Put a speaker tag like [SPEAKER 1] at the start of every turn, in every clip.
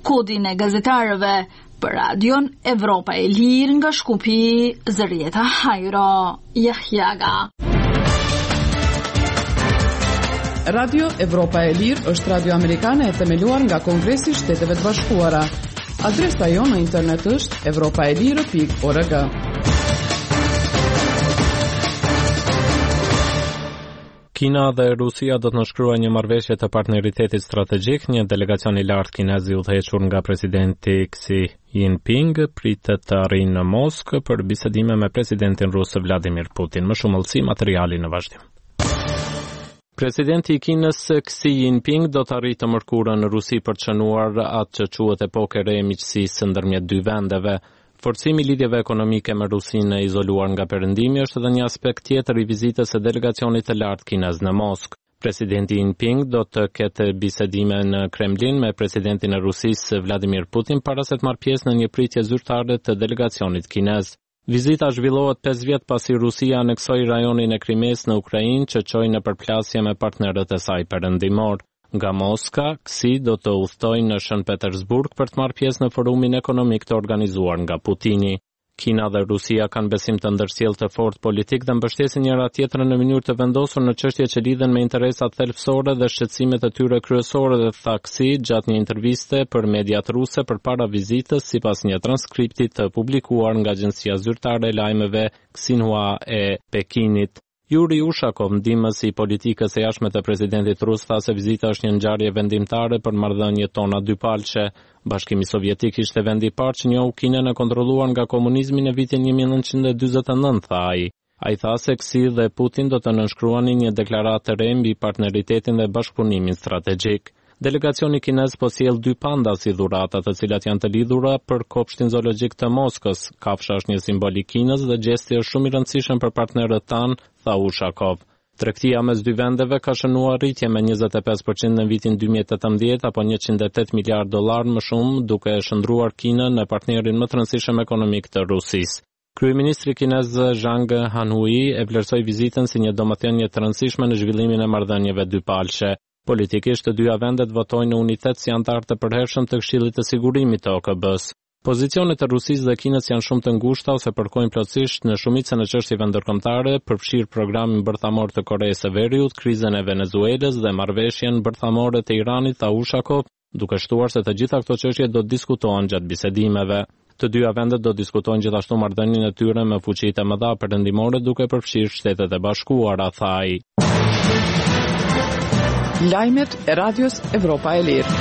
[SPEAKER 1] Kodin e gazetarëve për Radion Evropa e Lirë nga Shkupi, Zërieta Hajro Jahjaga.
[SPEAKER 2] Radio Evropa e Lirë është radio amerikane e themeluar nga Kongresi i Shteteve të Bashkuara. Adresa jonë në internet është evropaelire.org.
[SPEAKER 3] Kina dhe Rusia do të nënshkruajnë një marrëveshje të partneritetit strategjik. Një delegacion i lartë kinez i udhëhequr nga presidenti Xi Jinping pritet të arrijë në Moskë për bisedime me presidentin rus Vladimir Putin. Më shumë ëllësi materiali në vazhdim. Presidenti i Kinës Xi Jinping do të arrijë të mërkurën në Rusi për të shënuar atë që quhet epokë e re e miqësisë ndërmjet dy vendeve. Forcimi lidhjeve ekonomike me Rusinë e izoluar nga perëndimi është edhe një aspekt tjetër i vizitës së delegacionit të lartë kinez në Moskë. Presidenti Jinping do të ketë bisedime në Kremlin me presidentin e Rusisë Vladimir Putin para se të marrë pjesë në një pritje zyrtare të delegacionit kinez. Vizita zhvillohet 5 vjet pasi Rusia aneksoi rajonin e Krimes në Ukrainë që çoi në përplasje me partnerët e saj perëndimor. Nga Moska, Xi do të udhtojë në Shën Petersburg për të marrë pjesë në forumin ekonomik të organizuar nga Putini. Kina dhe Rusia kanë besim të ndërsjellë të fortë politik dhe mbështesin njëra tjetrën në mënyrë të vendosur në çështje që lidhen me interesat thelbësore dhe shqetësimet e tyre kryesore, dhe tha Xi gjatë një interviste për mediat ruse përpara vizitës, sipas një transkripti të publikuar nga agjencia zyrtare e lajmeve Xinhua e Pekinit. Yuri Ushakov, ndihmës i politikës së jashtme të presidentit rus, tha se vizita është një ngjarje vendimtare për marrëdhënie tona dypalçe. Bashkimi Sovjetik ishte vendi i parë që njohu Kinën e kontrolluar nga komunizmi në vitin 1949, tha ai. Ai tha se Xi dhe Putin do të nënshkruanin një deklaratë të re mbi partneritetin dhe bashkëpunimin strategjik. Delegacioni kinez po sjell 2 panda si dhurata, të cilat janë të lidhura për kopshtin zoologjik të Moskës. Kafsha është një simbol i Kinës dhe gjesti është shumë i rëndësishëm për partnerët tanë, tha Ushakov. Tregtia mes dy vendeve ka shënuar rritje me 25% në vitin 2018 apo $108 miliardë më shumë, duke e shndruar Kinën në partnerin më të rëndësishëm ekonomik të Rusisë. Kryeministri kinez Zhang Hanhui e vlerësoi vizitën si një domethënie të rëndësishme në zhvillimin e marrëdhënieve dypalçe. Politikisht të dyja vendet votojnë në unitet si antar të përhershëm të Këshillit të Sigurimit të OKB-s. Pozicionet e Rusisë dhe Kinës janë shumë të ngushta ose përkojnë plotësisht në shumicën e çështjeve ndërkombëtare, përfshir programin bërthamor të Koreas së Veriut, krizën e Venezuelës dhe marrëveshjen bërthamore të Iranit, tha Ushakov, duke shtuar se të gjitha këto çështje do të diskutohen gjatë bisedimeve. Të dyja vendet do diskutojnë gjithashtu marrëdhënien e tyre me fuqitë e mëdha perëndimore, duke përfshirë Shtetet e Bashkuara, tha ai.
[SPEAKER 2] Lajmet e Radios Evropa e Lirë.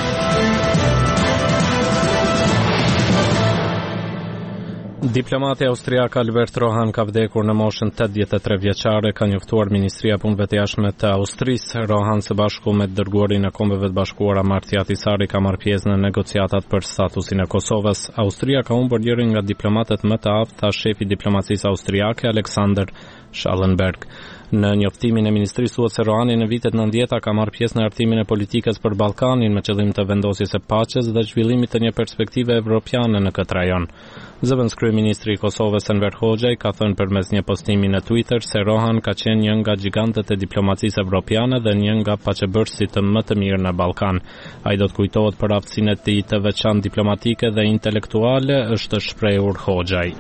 [SPEAKER 3] Diplomati austriak Albert Rohan ka vdekur në moshën 83 vjeçare, ka njoftuar Ministria e Punëve të Jashtme të Austrisë. Rohan së bashku me dërguarin e Kombeve të Bashkuara Marti Ahtisaari ka marrë pjesë në negociatat për statusin e Kosovës. Austria ka humbur njërin nga diplomatët më të aftë, tha shefi diplomacisë austriake Alexander Schallenberg. Në njoftimin e ministrisë thuhet se Rohani në vitet 90 ka marrë pjesë në hartimin e politikës për Ballkanin me qëllim të vendosjes së paqes dhe zhvillimit të një perspektive evropiane në këtë rajon. Zëvendës kryeministri i Kosovës Enver Hoxha ka thënë përmes një postimi në Twitter se Rohan ka qenë një nga gjigantët e diplomacisë evropiane dhe një nga paqebërësit më të mirë në Ballkan. Ai do të kujtohet për aftësinë e tij të veçantë diplomatike dhe intelektuale, është shprehur Hoxhaj.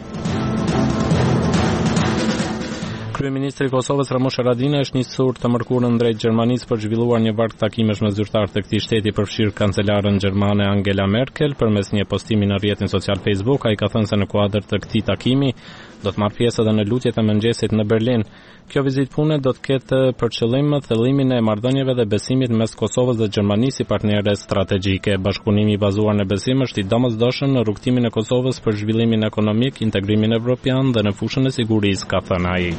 [SPEAKER 3] Kryeministri i Kosovës Ramush Haradinaj është nisur të mërkurën drejt Gjermanisë për zhvilluar një varg takimesh me zyrtarë të këtij shteti, përfshirë kancelaren gjermane Angela Merkel. Përmes një postimi në rrjetin social Facebook, ai ka thënë se në kuadër të këtij takimi do të marrë pjesë edhe në lutjet e mëngjesit në Berlin. Kjo vizitë pune do të ketë për qëllim thellimin e marrëdhënieve dhe besimit mes Kosovës dhe Gjermanisë si partnere strategjike. Bashkëpunimi i bazuar në besim është i domosdoshëm në rrugtimin e Kosovës për zhvillimin ekonomik, integrimin evropian dhe në fushën e sigurisë, ka thënë ai.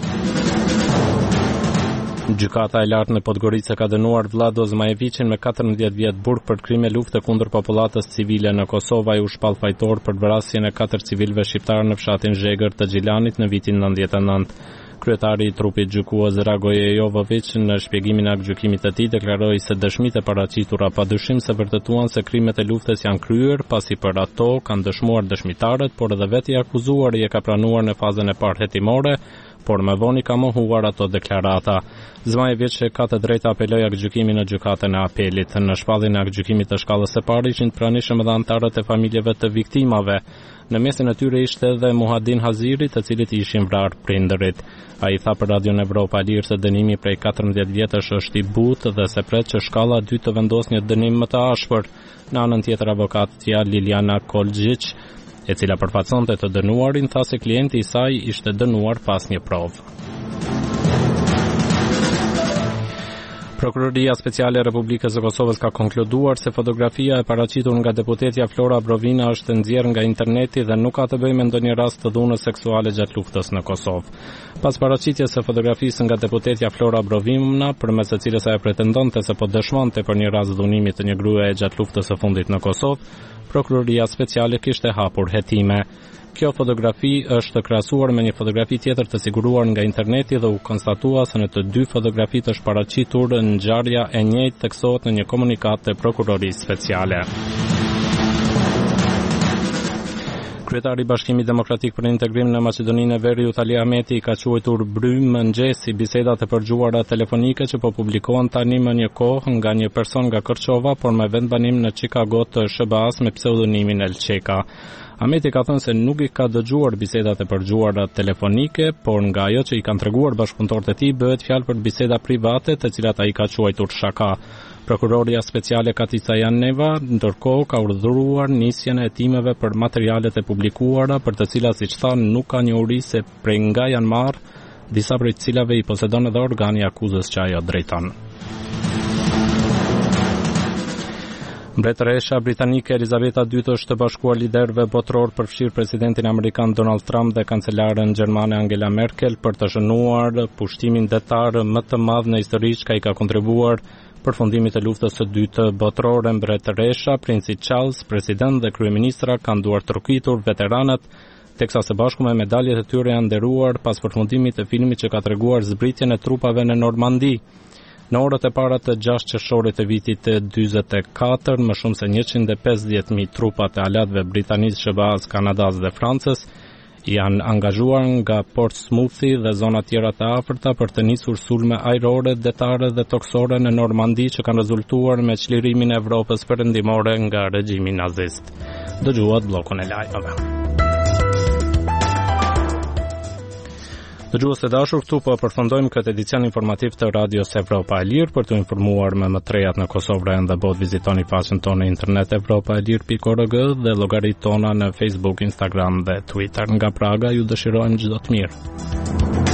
[SPEAKER 3] Gjykata e lartë në Podgorica ka dënuar Vlado Zmajevicin me 14 vjet burg për krime lufte kundër popullatës civile në Kosovë. Ai u shpall fajtor për vrasjen e 4 civilëve shqiptar në fshatin Zhegër të Gjilanit në vitin 99. Kryetari i trupit gjykues Ragoje Jovovic në shpjegimin e aktgjykimit të tij deklaroi se dëshmitë e paraqitura padyshim se vërtetuan se krimet e luftës janë kryer, pasi për ato kanë dëshmuar dëshmitarët, por edhe vetë i akuzuari e ka pranuar në fazën e parë hetimore, por më vonë ka mohuar ato deklarata. Zmajevic ka të drejtë apeloj aktgjykimin në gjykatën e apelit. Në shpalljen e aktgjykimit të shkallës së parë ishin pranishëm edhe anëtarët e familjeve të viktimave. Në mesin e tyre ishte edhe Muhadin Haziri, të cilit i ishin vrarë prindërit. Ai tha për Radion Evropa e Lirë se dënimi prej 14 vjetësh është i butë dhe se pret që shkalla 2 të vendosë një dënim më të ashpër. Në anën tjetër avokatja Liliana Kolgjic, e cila përfaqësonte të dënuarin, tha se klienti i saj ishte dënuar pas një provë. Prokuroria Speciale e Republikës së Kosovës ka konkluduar se fotografia e paraqitur nga deputetja Flora Brovina është nxjerrë nga interneti dhe nuk ka të bëjë me ndonjë rast të dhunës seksuale gjatë luftës në Kosovë. Pas paraqitjes së fotografisë nga deputetja Flora Brovina, përmes së cilës ajo pretendonte se po dëshmonte për një rast dhunimi të një gruaje gjatë luftës së fundit në Kosovë, Prokuroria Speciale kishte hapur hetime. Kjo fotografi është krahasuar me një fotografi tjetër të siguruar nga interneti dhe u konstatua se në të dy fotografitë është paraqitur ngjarja e njëjtë, theksohet në një komunikat të Prokurorisë Speciale. Kryetari i Bashkimit Demokratik për Integrim në Maqedoninë e Veriut Ali Ahmeti ka quajtur brymë mëngjesi bisedat e përgjuara telefonike që po publikohen tani më një kohë nga një person nga Kërçova, por me vendbanim në Chicago të SBA-s me pseudonimin El Çeka. Ahmeti ka thënë se nuk i ka dëgjuar bisedat e përgjuara telefonike, por nga ajo që i kanë treguar bashkëpunëtorët e tij bëhet fjalë për biseda private, të cilat ai ka quajtur shaka. Prokuroria Speciale Katica Janeva ndërkohë ka urdhëruar nisjen e hetimeve për materialet e publikuara, për të cilat, siç thanë, nuk ka njohuri se prej nga janë marrë, disa prej cilave i posedon edhe organi akuzës që ajo drejton. Mbretëresha britanike Elizabeta II është të bashkuar liderëve botëror përfshirë presidentin amerikan Donald Trump dhe kancelaren gjermane Angela Merkel për të shënuar pushtimin detar më të madh në histori që ka kontribuar përfundimit të luftës së dytë botërore. Mbretëresha, princi Charles, president dhe kryeministra kanë duar trokitur veteranët, teksa së bashku me medaljet e tyre janë nderuar pas përfundimit të filmit që ka treguar zbritjen e trupave në Normandi. Në orët e para të 6 qershorit të vitit 44, më shumë se 150.000 trupa të aleatëve britanisë, SBA-s, Kanadas dhe Francës janë angazhuar nga Portsmouthi dhe zona tjera të afërta për të nisur sulme ajrore, detare dhe toksore në Normandi që kanë rezultuar me çlirimin e Evropës perëndimore nga regjimi nazist. Dëgjuat bllokun e lajmeve. Dëgjues të dashur, këtu po përfundojmë këtë edicion informativ të Radios Evropa e Lirë. Për të informuar me më trejat në Kosovë dhe botë, vizitoni faqen tonë në internet evropaelir.org dhe llogaritë tona në Facebook, Instagram dhe Twitter. Nga Praga ju dëshirojmë çdo të mirë.